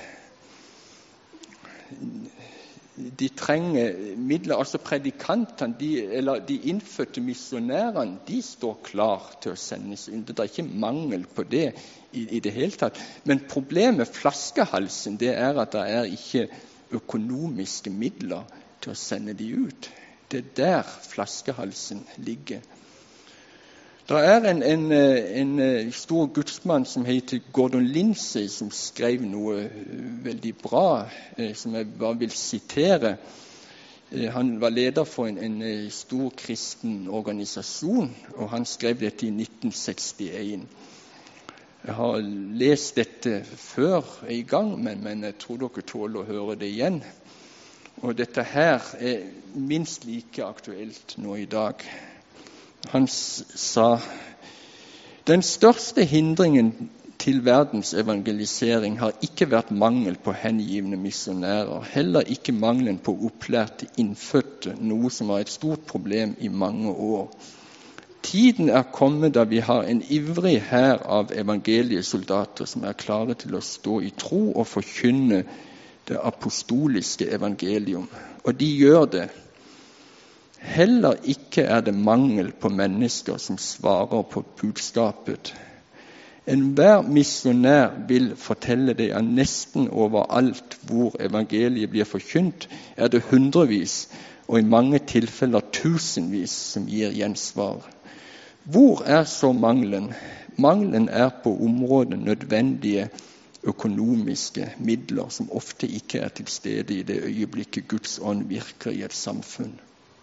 de trenger midler. Altså predikantene, de, eller de innfødte misjonærene, de står klar til å sendes inn. Det er ikke mangel på det i, i det hele tatt. Men problemet, flaskehalsen, det er at det er ikke økonomiske midler til å sende de ut. Det er der flaskehalsen ligger. Det er en, en, en stor gudsmann som heter Gordon Lindsay, som skrev noe veldig bra, som jeg bare vil sitere. Han var leder for en, en stor kristen organisasjon, og han skrev dette i nitten sekstien. Jeg har lest dette før i gang, men, men jeg tror dere tåler å høre det igjen. Og dette her er minst like aktuelt nå i dag. Han sa den største hindringen til verdens evangelisering har ikke vært mangel på hengivne misjonærer, heller ikke mangelen på opplærte innfødte, noe som var et stort problem i mange år. Tiden er kommet da vi har en ivrig hær av evangeliesoldater som er klare til å stå i tro og forkynne det apostoliske evangelium. Og de gjør det. Heller ikke er det mangel på mennesker som svarer på budskapet. Enhver misjonær vil fortelle det at nesten overalt hvor evangeliet blir forkynt, er det hundrevis, og i mange tilfeller tusenvis som gir gjensvar. Hvor er så mangelen? Mangelen er på området nødvendige økonomiske midler, som ofte ikke er til stede i det øyeblikket Guds ånd virker i et samfunn.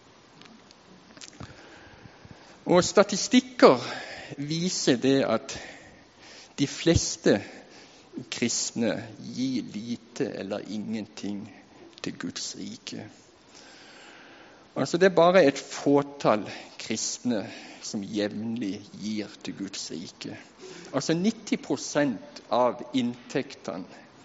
Og statistikker viser det at de fleste kristne gir lite eller ingenting til Guds rike. Altså det er bare et fåtall kristne som jevnlig gir til Guds rike. Altså nitti prosent av inntektene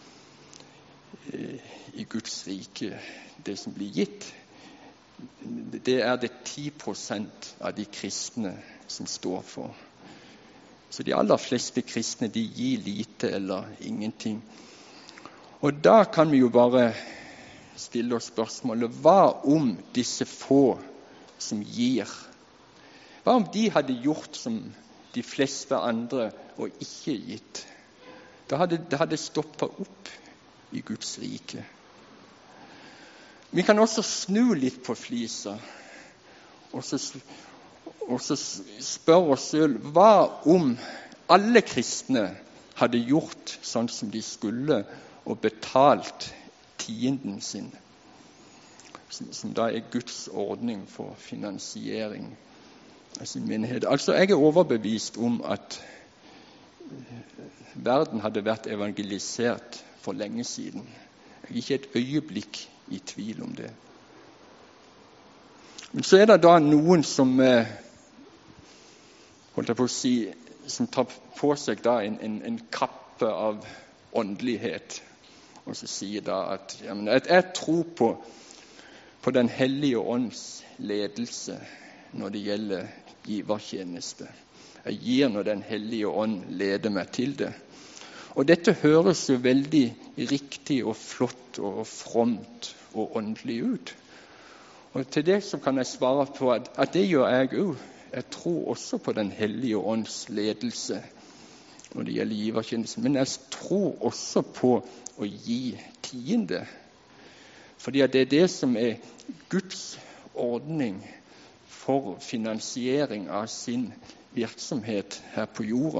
i Guds rike, det som blir gitt, det er det ti prosent av de kristne som står for. Så de aller fleste kristne, de gir lite eller ingenting. Og da kan vi jo bare stille oss spørsmålet, hva om disse få som gir? Hva om de hadde gjort som de fleste andre og ikke gitt? Da hadde det hadde stoppet opp i Guds rike. Vi kan også snu litt på flisa og så, og så spørre oss selv, hva om alle kristne hadde gjort sånn som de skulle og betalt tienden sin, som, som da er Guds ordning for finansiering av sin menighet. Altså, jeg er overbevist om at verden hadde vært evangelisert for lenge siden. Jeg er ikke et øyeblikk i tvil om det. Men så er det da noen som eh, holdt jeg på å si, som tar på seg da en, en, en kappe av åndelighet, og så sier da at ja, men jeg, jeg tror på, på den hellige ånds ledelse når det gjelder givertjeneste. Jeg gir når den hellige ånd leder meg til det. Og dette høres jo veldig riktig og flott og fromt og åndelig ut. Og til det så kan jeg svare på at, at det gjør jeg også. Jeg tror også på den hellige ånds ledelse når det gjelder givertjeneste. Men jeg tror også på å gi tiende. Fordi det er det som er Guds ordning for finansiering av sin virksomhet her på jorda.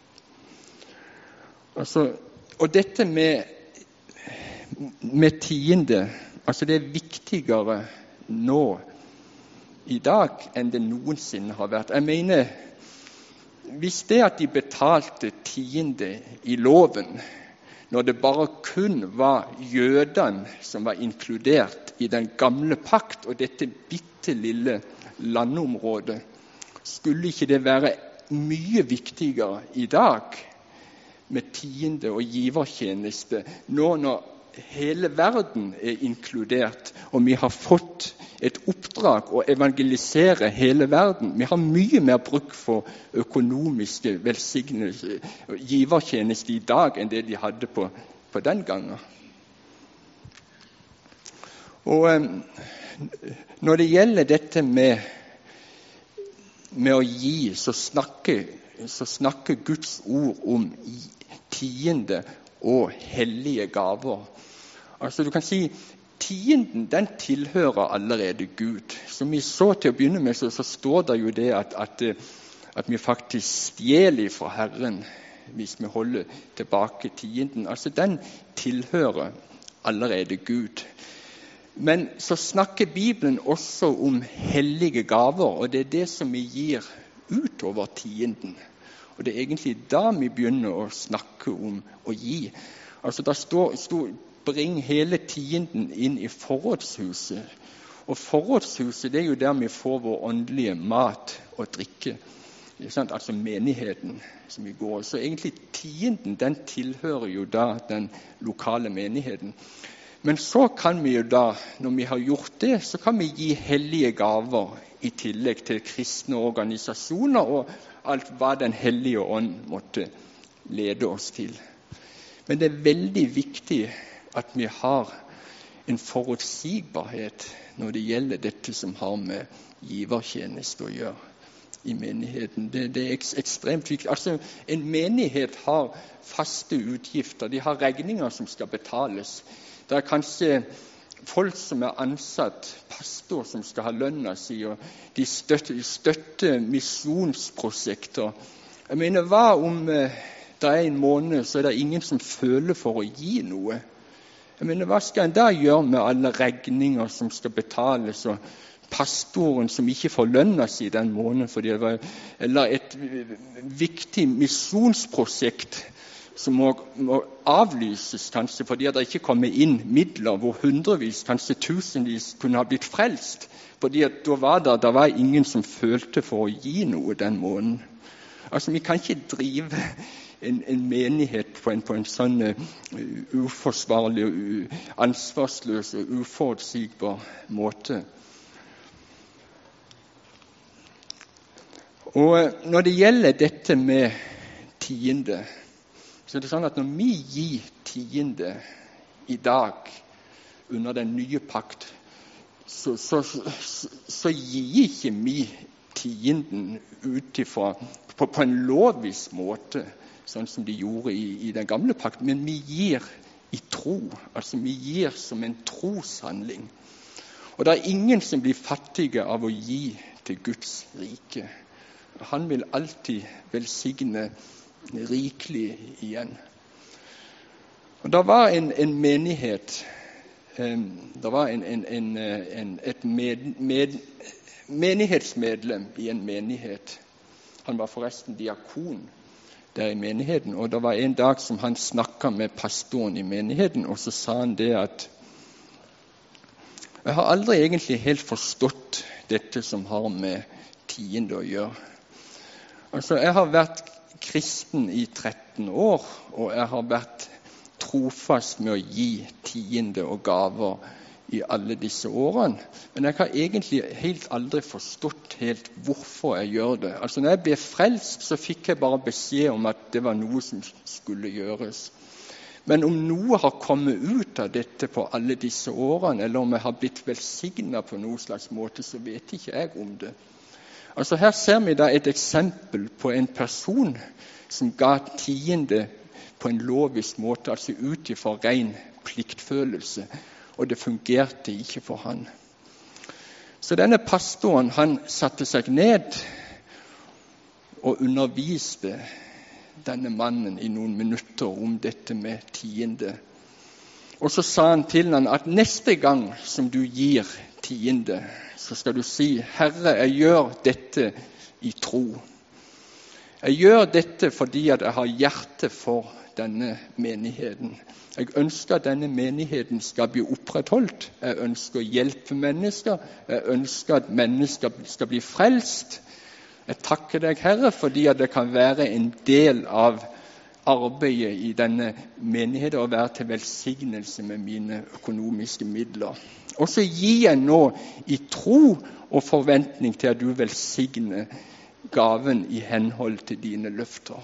Altså, og dette med, med tiende, altså det er viktigere nå i dag enn det noensinne har vært. Jeg mener, hvis det at de betalte tiende i loven, når det bare kun var jødene som var inkludert i den gamle pakt, og dette bitte lille landområdet, skulle ikke det være mye viktigere i dag med tiende og givertjeneste, nå når hele verden er inkludert, og vi har fått et oppdrag å evangelisere hele verden. Vi har mye mer bruk for økonomiske velsignelser og givertjeneste i dag enn det de hadde på, på den gangen. Og um, når det gjelder dette med, med å gi, så snakker, så snakker Guds ord om tiende og hellige gaver. Altså du kan si, tienden den tilhører allerede Gud. Som vi så til å begynne med, så, så står det jo det at, at, at vi faktisk stjeler fra Herren hvis vi holder tilbake tienden. Altså den tilhører allerede Gud. Men så snakker Bibelen også om hellige gaver, og det er det som vi gir utover tienden. Og det er egentlig da vi begynner å snakke om å gi. Altså da står, står bring hele tienden inn i forrådshuset. Og forrådshuset, det er jo der vi får vår åndelige mat og drikke. Altså menigheten som vi går. Så egentlig tienden, den tilhører jo da den lokale menigheten. Men så kan vi jo da, når vi har gjort det, så kan vi gi hellige gaver i tillegg til kristne organisasjoner og alt hva Den hellige ånd måtte lede oss til. Men det er veldig viktig at vi har en forutsigbarhet når det gjelder dette som har med givertjeneste å gjøre i menigheten. Det, det er ekstremt viktig. Altså, en menighet har faste utgifter. De har regninger som skal betales. Det er kanskje folk som er ansatt, pastor som skal ha lønna si, og de støtter, støtter misjonsprosjekter. Jeg mener, hva om eh, det er en måned, så er det ingen som føler for å gi noe? Jeg mener, hva skal en da gjøre med alle regninger som skal betales, og pastoren som ikke får lønna si den måneden, fordi det var, eller et viktig misjonsprosjekt som må, må avlyses kanskje fordi det ikke kommer inn midler hvor hundrevis, kanskje tusenvis kunne ha blitt frelst, fordi at da var det, det var ingen som følte for å gi noe den måneden. Altså, vi kan ikke drive en, en menighet på en, på en sånn uh, uforsvarlig, uh, ansvarsløs og uforutsigbar måte. Og når det gjelder dette med tiende, så er det sånn at når vi gir tiende i dag under den nye pakt, så, så, så, så gir ikke vi tienden ut ifra på, på en lovisk måte, sånn som de gjorde i, i den gamle pakt, men vi gir i tro. Altså vi gir som en troshandling. Og det er ingen som blir fattige av å gi til Guds rike. Han vil alltid velsigne rikelig igjen. Og det var en, en menighet, um, det var en, en, en, en, et med, med, menighetsmedlem i en menighet. Han var forresten diakon der i menigheten, og det var en dag som han snakket med pastoren i menigheten, og så sa han det at jeg har aldri egentlig helt forstått dette som har med tiende å gjøre. Altså, jeg har vært kristen i tretten år, og jeg har vært trofast med å gi tiende og gaver i alle disse årene. Men jeg har egentlig helt aldri forstått helt hvorfor jeg gjør det. Altså, når jeg ble frelst, så fikk jeg bare beskjed om at det var noe som skulle gjøres. Men om noe har kommet ut av dette på alle disse årene, eller om jeg har blitt velsignet på noen slags måte, så vet ikke jeg om det. Altså her ser vi da et eksempel på en person som ga tiende på en lovisk måte, altså ut ifra ren pliktfølelse, og det fungerte ikke for han. Så denne pastoren, han satte seg ned og underviste denne mannen i noen minutter om dette med tiende. Og så sa han til han at neste gang som du gir tiende, så skal du si, Herre, jeg gjør dette i tro. Jeg gjør dette fordi at jeg har hjerte for denne menigheten. Jeg ønsker at denne menigheten skal bli opprettholdt. Jeg ønsker å hjelpe mennesker. Jeg ønsker at mennesker skal bli frelst. Jeg takker deg, Herre, fordi at det kan være en del av arbeidet i denne menigheten og være til velsignelse med mine økonomiske midler. Og så gir jeg nå i tro og forventning til at du velsigner gaven i henhold til dine løfter.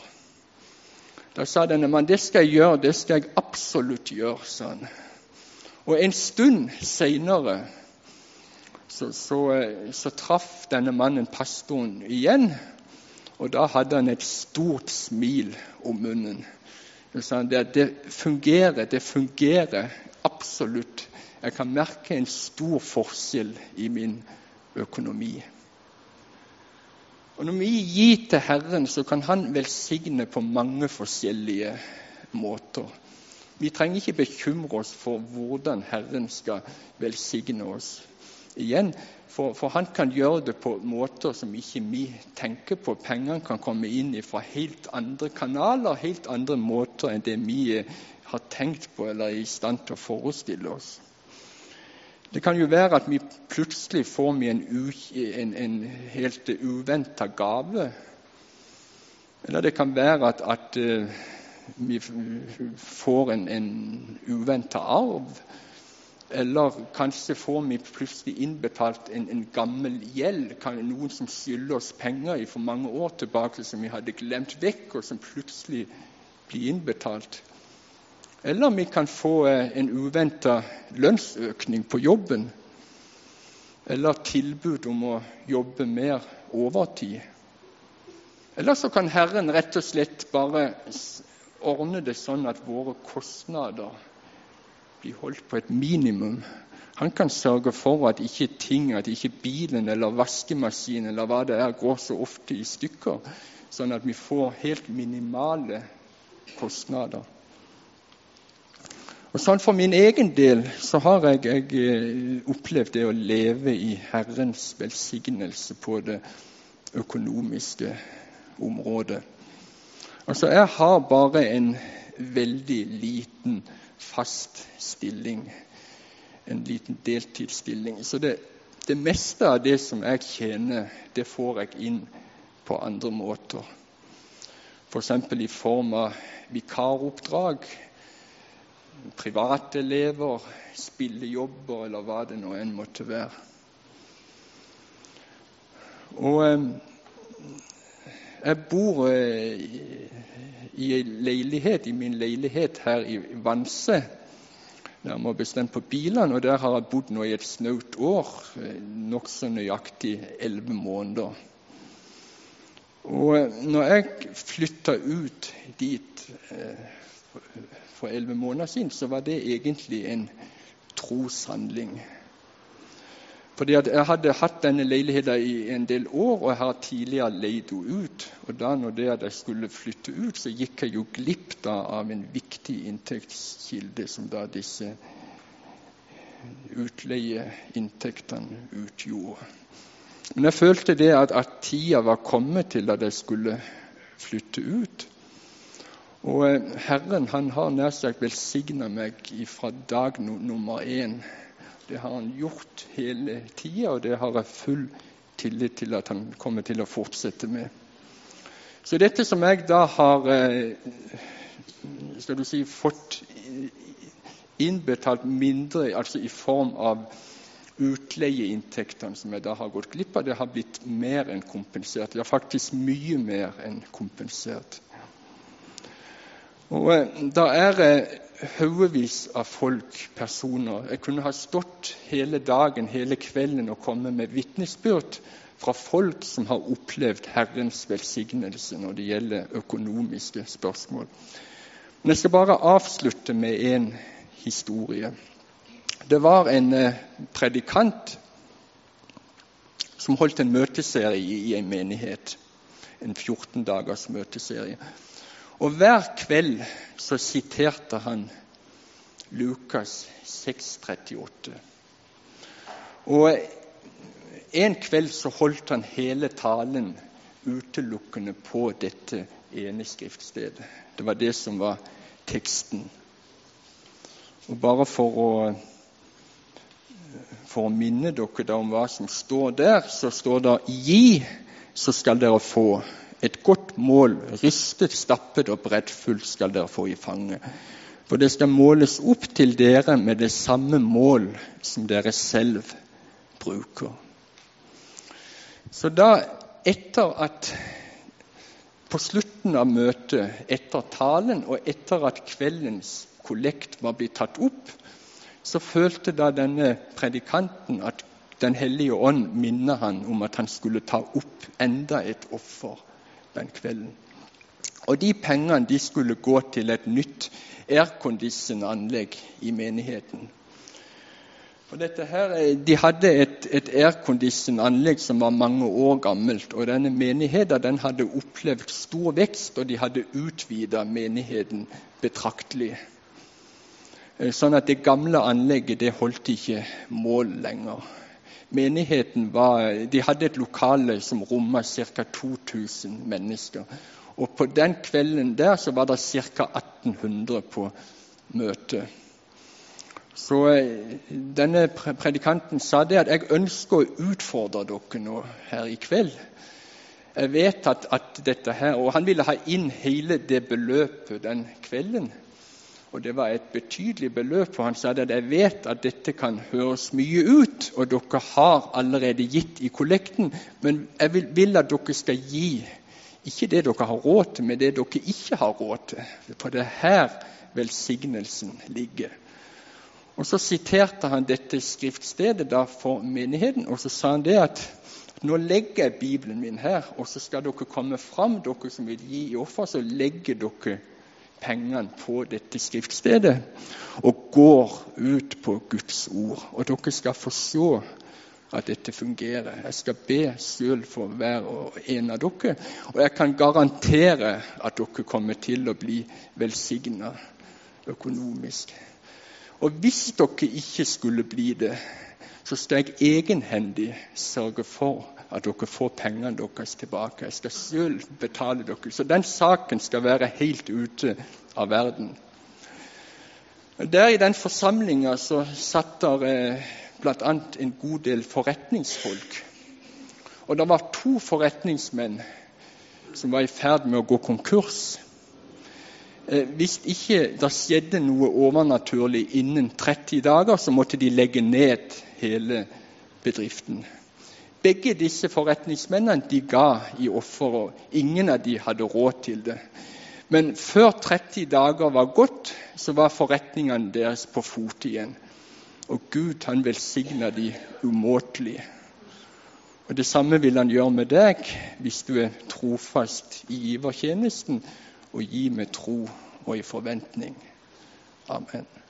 Da sa denne mann, det skal jeg gjøre, det skal jeg absolutt gjøre, sa han. Og en stund senere så, så, så traff denne mannen pastoren igjen, og da hadde han et stort smil om munnen. Så sa han, det, det fungerer, det fungerer absolutt. Jeg kan merke en stor forskjell i min økonomi. Og når vi gir til Herren, så kan han velsigne på mange forskjellige måter. Vi trenger ikke bekymre oss for hvordan Herren skal velsigne oss. igjen. For, for han kan gjøre det på måter som ikke vi tenker på. Pengene kan komme inn fra helt andre kanaler, helt andre måter enn det vi har tenkt på eller er i stand til å forestille oss. Det kan jo være at vi plutselig får en, en, en helt uventet gave. Eller det kan være at, at uh, vi får en, en uventet arv. Eller kanskje får vi plutselig innbetalt en, en gammel gjeld. Kan noen som skylder oss penger i for mange år tilbake som vi hadde glemt vekk, og som plutselig blir innbetalt. Eller vi kan få en uventet lønnsøkning på jobben. Eller tilbud om å jobbe mer overtid. Eller så kan Herren rett og slett bare ordne det sånn at våre kostnader blir holdt på et minimum. Han kan sørge for at ikke ting, at ikke bilen eller vaskemaskinen eller hva det er, går så ofte i stykker, sånn at vi får helt minimale kostnader. Og sånn for min egen del så har jeg, jeg opplevd det å leve i Herrens velsignelse på det økonomiske området. Altså, jeg har bare en veldig liten fast stilling, en liten deltidsstilling. Så det, det meste av det som jeg tjener, det får jeg inn på andre måter. For eksempel i form av vikaroppdrag, private elever, spillejobber eller hva det nå enn måtte være. Og eh, jeg bor eh, i en leilighet, i min leilighet her i Vanse, nærmere bestemt på Bilene, og der har jeg bodd nå i et snaut år, eh, nok så nøyaktig elleve måneder. Og eh, når jeg flyttet ut dit eh, for elleve måneder siden, så var det egentlig en troshandling. Fordi at jeg hadde hatt denne leiligheten i en del år, og jeg har tidligere leid henne ut. Og da når det at jeg skulle flytte ut, så gikk jeg jo glipp da av en viktig inntektskilde, som da disse utleieinntektene utgjorde. Men jeg følte det at, at tida var kommet til at jeg skulle flytte ut. Og Herren, han har nær sagt velsignet meg fra dag no, nummer én. Det har han gjort hele tida, og det har jeg full tillit til at han kommer til å fortsette med. Så dette som jeg da har skal du si, fått innbetalt mindre, altså i form av utleieinntektene som jeg da har gått glipp av, det har blitt mer enn kompensert. Ja, faktisk mye mer enn kompensert. Og da er det haugevis av folk, personer. Jeg kunne ha stått hele dagen, hele kvelden og kommet med vitnesbyrd fra folk som har opplevd Herrens velsignelse når det gjelder økonomiske spørsmål. Men jeg skal bare avslutte med en historie. Det var en predikant som holdt en møteserie i en menighet, en fjorten dagers møteserie. Og hver kveld så siterte han Lukas seks trettiåtte. Og en kveld så holdt han hele talen utelukkende på dette ene skriftstedet. Det var det som var teksten. Og bare for å, for å minne dere da om hva som står der, så står det: gi, så skal dere få. Et godt mål, ristet, stappet og breddfullt skal dere få i fanget. For det skal måles opp til dere med det samme mål som dere selv bruker. Så da, etter at på slutten av møtet, etter talen og etter at kveldens kollekt var blitt tatt opp, så følte da denne predikanten at Den hellige ånd minner han om at han skulle ta opp enda et offer den kvelden. Og de pengene de skulle gå til et nytt aircondition-anlegg i menigheten. Og dette her, de hadde et, et aircondition-anlegg som var mange år gammelt, og denne menigheten den hadde opplevd stor vekst, og de hadde utvidet menigheten betraktelig. Sånn at det gamle anlegget det holdt ikke mål lenger. Menigheten var, de hadde et lokale som rommet ca. to tusen mennesker. Og på den kvelden der så var det ca. atten hundre på møte. Så denne predikanten sa det at jeg ønsker å utfordre dere nå her i kveld. Jeg vet at, at dette her, og han ville ha inn hele det beløpet den kvelden. Og det var et betydelig beløp, for han sa at jeg vet at dette kan høres mye ut, og dere har allerede gitt i kollekten, men jeg vil, vil at dere skal gi, ikke det dere har råd til, men det dere ikke har råd til. For det er her velsignelsen ligger. Og så siterte han dette skriftstedet da for menigheten, og så sa han det at nå legger jeg Bibelen min her, og så skal dere komme fram, dere som vil gi i offer, så legger dere pengene på dette skriftstedet og går ut på Guds ord. Og dere skal få se at dette fungerer. Jeg skal be selv for hver og en av dere, og jeg kan garantere at dere kommer til å bli velsignet økonomisk. Og hvis dere ikke skulle bli det, så skal jeg egenhendig sørge for at dere får pengene deres tilbake. Jeg skal selv betale dere. Så den saken skal være helt ute av verden. Der i den forsamlingen så satt der eh, blant annet en god del forretningsfolk. Og det var to forretningsmenn som var i ferd med å gå konkurs. Eh, hvis ikke det skjedde noe overnaturlig innen tretti dager, så måtte de legge ned hele bedriften. Begge disse forretningsmennene de ga i offer, og ingen av de hadde råd til det. Men før tretti dager var gått, så var forretningene deres på fot igjen. Og Gud, han velsignet de umåtelig. Og det samme vil han gjøre med deg, hvis du er trofast i givertjenesten, og gi med tro og i forventning. Amen.